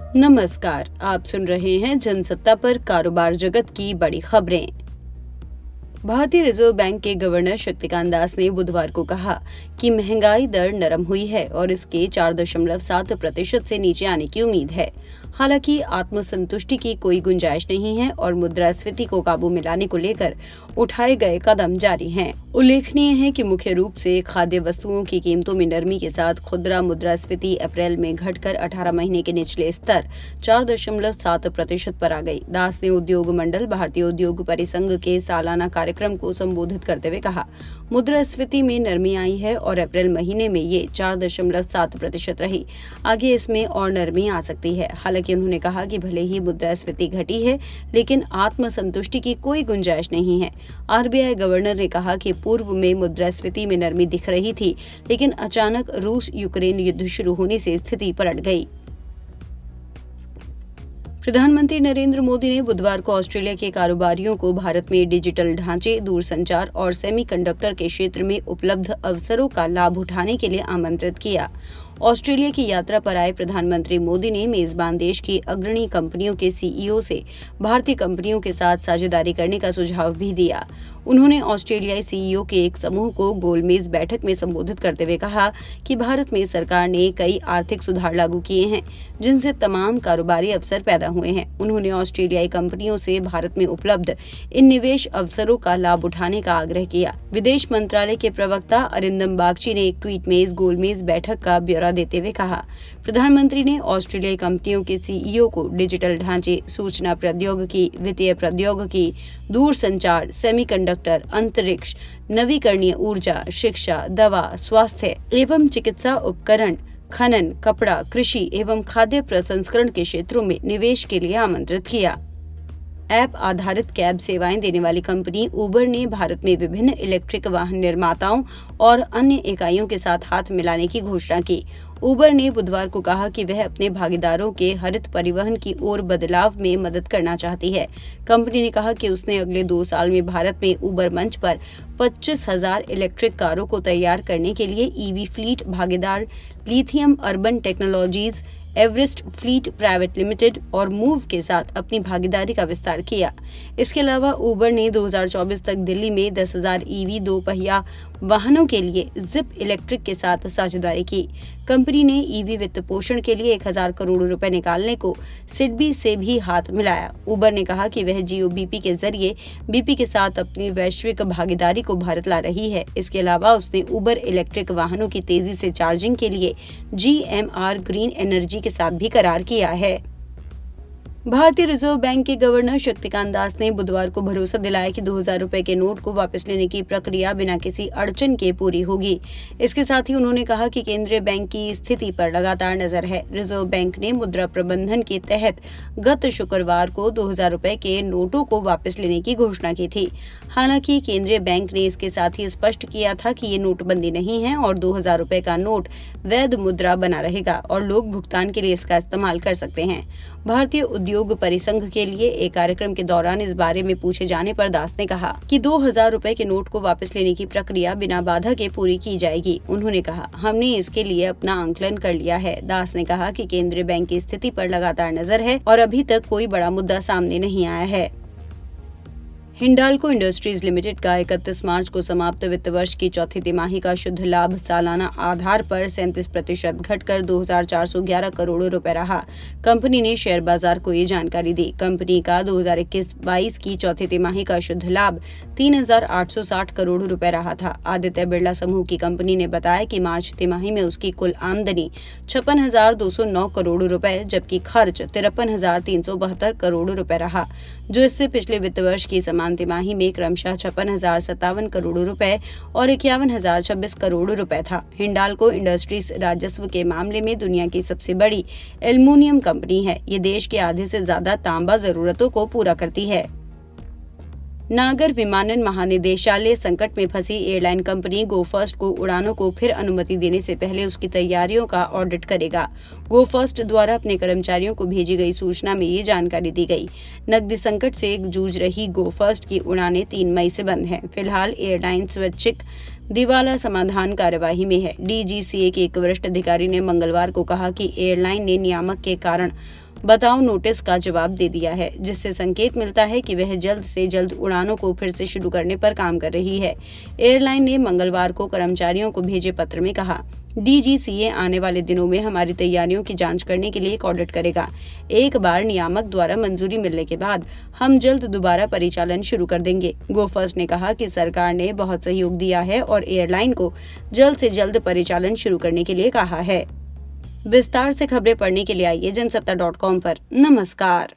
नमस्कार, आप सुन रहे हैं जनसत्ता पर कारोबार जगत की बड़ी खबरें। भारतीय रिजर्व बैंक के गवर्नर शक्तिकांत दास ने बुधवार को कहा कि महंगाई दर नरम हुई है और इसके 4.7% से नीचे आने की उम्मीद है। हालांकि आत्मसंतुष्टि की कोई गुंजाइश नहीं है और मुद्रास्फीति को काबू में लाने को लेकर उठाए गए कदम जारी हैं। उल्लेखनीय है कि मुख्य रूप से खाद्य वस्तुओं की कीमतों में नरमी के साथ खुदरा मुद्रास्फीति अप्रैल में घटकर 18 महीने के निचले स्तर 4.7% पर आ गई। दास ने उद्योग मंडल भारतीय उद्योग परिसंघ के सालाना कार्यक्रम को संबोधित करते हुए कहा, मुद्रास्फीति में नरमी आई है और अप्रैल महीने में ये 4.7% रही। आगे इसमें और नरमी आ सकती है। हालांकि उन्होंने कहा कि भले ही मुद्रास्फीति घटी है, लेकिन आत्मसंतुष्टि की कोई गुंजाइश नहीं है। आरबीआई गवर्नर ने कहा कि पूर्व में मुद्रास्फीति में नरमी दिख रही थी, लेकिन अचानक रूस यूक्रेन युद्ध शुरू होने से स्थिति पलट गई। प्रधानमंत्री नरेंद्र मोदी ने बुधवार को ऑस्ट्रेलिया के कारोबारियों को भारत में डिजिटल ढांचे, दूरसंचार और सेमीकंडक्टर के क्षेत्र में उपलब्ध अवसरों का लाभ उठाने के लिए आमंत्रित किया। ऑस्ट्रेलिया की यात्रा पर आए प्रधानमंत्री मोदी ने मेजबान देश की अग्रणी कंपनियों के सीईओ से भारतीय कंपनियों के साथ साझेदारी करने का सुझाव भी दिया। उन्होंने ऑस्ट्रेलियाई सीईओ के एक समूह को गोलमेज बैठक में संबोधित करते हुए कहा कि भारत में सरकार ने कई आर्थिक सुधार लागू किए हैं, जिनसे तमाम कारोबारी अवसर पैदा हुए हैं। उन्होंने ऑस्ट्रेलियाई कंपनियों से भारत में उपलब्ध इन निवेश अवसरों का लाभ उठाने का आग्रह किया। विदेश मंत्रालय के प्रवक्ता अरिंदम बागची ने एक ट्वीट में इस गोलमेज बैठक का ब्यौरा देते हुए कहा, प्रधानमंत्री ने ऑस्ट्रेलियाई कंपनियों के सीईओ को डिजिटल ढांचे, सूचना प्रौद्योगिकी, वित्तीय प्रौद्योगिकी, दूरसंचार, सेमीकंडक्टर, अंतरिक्ष, नवीकरणीय ऊर्जा, शिक्षा, दवा, स्वास्थ्य एवं चिकित्सा उपकरण, खनन, कपड़ा, कृषि एवं खाद्य प्रसंस्करण के क्षेत्रों में निवेश के लिए आमंत्रित किया। ऐप आधारित कैब सेवाएं देने वाली कंपनी उबर ने भारत में विभिन्न इलेक्ट्रिक वाहन निर्माताओं और अन्य इकाइयों के साथ हाथ मिलाने की घोषणा की। उबर ने बुधवार को कहा कि वह अपने भागीदारों के हरित परिवहन की ओर बदलाव में मदद करना चाहती है। कंपनी ने कहा कि उसने अगले 2 साल में भारत में उबर मंच पर 25,000 इलेक्ट्रिक कारों को तैयार करने के लिए ईवी फ्लीट भागीदार lithium urban technologies, Everest fleet private limited और मूव के साथ अपनी भागीदारी का विस्तार किया। इसके अलावा उबर ने 2024 तक दिल्ली में 10,000 ईवी 2 पहिया वाहनों के लिए जिप इलेक्ट्रिक के साथ साझेदारी की। कंपनी ने ईवी वित्त पोषण के लिए 1,000 करोड़ रुपए निकालने को सिडबी से भी हाथ मिलाया। उबर ने कहा कि वह जियो बीपी के जरिए बीपी के साथ अपनी वैश्विक भागीदारी को भारत ला रही है। इसके अलावा उसने उबर इलेक्ट्रिक वाहनों की तेजी से चार्जिंग के लिए GMR ग्रीन एनर्जी के साथ भी करार किया है। भारतीय रिजर्व बैंक के गवर्नर शक्तिकांत दास ने बुधवार को भरोसा दिलाया कि 2,000 रुपए के नोट को वापस लेने की प्रक्रिया बिना किसी अड़चन के पूरी होगी। इसके साथ ही उन्होंने कहा कि केंद्रीय बैंक की स्थिति पर लगातार नजर है। रिजर्व बैंक ने मुद्रा प्रबंधन के तहत गत शुक्रवार को 2,000 रुपए के नोटों को वापस लेने की घोषणा की थी। हालांकि केंद्रीय बैंक ने इसके साथ ही स्पष्ट किया था कि ये नोटबंदी नहीं है और 2,000 रुपए का नोट वैध मुद्रा बना रहेगा और लोग भुगतान के लिए इसका इस्तेमाल कर सकते हैं। भारतीय उद्योग परिसंघ के लिए एक कार्यक्रम के दौरान इस बारे में पूछे जाने पर दास ने कहा कि 2,000 रुपए के नोट को वापस लेने की प्रक्रिया बिना बाधा के पूरी की जाएगी। उन्होंने कहा, हमने इसके लिए अपना आंकलन कर लिया है। दास ने कहा कि केंद्रीय बैंक की स्थिति पर लगातार नजर है और अभी तक कोई बड़ा मुद्दा सामने नहीं आया है। हिंडाल्को इंडस्ट्रीज लिमिटेड का 31 मार्च को समाप्त वित्त वर्ष की चौथी तिमाही का शुद्ध लाभ सालाना आधार पर 37% घटकर 2,411 करोड़ रुपए रहा। कंपनी ने शेयर बाजार को ये जानकारी दी। कंपनी का 2021-22 की चौथी तिमाही का शुद्ध लाभ 3,860 करोड़ रुपए रहा था। आदित्य बिरला समूह की कंपनी ने बताया कि मार्च तिमाही में उसकी कुल आमदनी 56,209 करोड़ रुपए जबकि खर्च 53,372 करोड़ रुपए रहा, जो इससे पिछले वित्त वर्ष की समान तिमाही में क्रमशः 56,057 करोड़ रुपए और 51,026 करोड़ रुपए था। हिंडाल्को इंडस्ट्रीज राजस्व के मामले में दुनिया की सबसे बड़ी एल्युमिनियम कंपनी है। ये देश के आधे से ज्यादा तांबा जरूरतों को पूरा करती है। नागर विमानन महानिदेशालय संकट में फंसी एयरलाइन कंपनी गो फर्स्ट को उड़ानों को फिर अनुमति देने से पहले उसकी तैयारियों का ऑडिट करेगा। गो फर्स्ट द्वारा अपने कर्मचारियों को भेजी गई सूचना में ये जानकारी दी गई। नकदी संकट से जूझ रही गो फर्स्ट की उड़ानें 3 मई से बंद हैं। फिलहाल एयरलाइन स्वैच्छिक दिवाला समाधान कार्यवाही में है। DGCA के एक वरिष्ठ अधिकारी ने मंगलवार को कहा कि एयरलाइन ने नियामक के कारण बताओ नोटिस का जवाब दे दिया है, जिससे संकेत मिलता है कि वह जल्द से जल्द उड़ानों को फिर से शुरू करने पर काम कर रही है। एयरलाइन ने मंगलवार को कर्मचारियों को भेजे पत्र में कहा, DGCA आने वाले दिनों में हमारी तैयारियों की जांच करने के लिए एक ऑडिट करेगा। एक बार नियामक द्वारा मंजूरी मिलने के बाद हम जल्द दोबारा परिचालन शुरू कर देंगे। गो फर्स्ट ने कहा कि सरकार ने बहुत सहयोग दिया है और एयरलाइन को जल्द से जल्द परिचालन शुरू करने के लिए कहा है। विस्तार से खबरें पढ़ने के लिए आइए जनसत्ता.com पर। नमस्कार।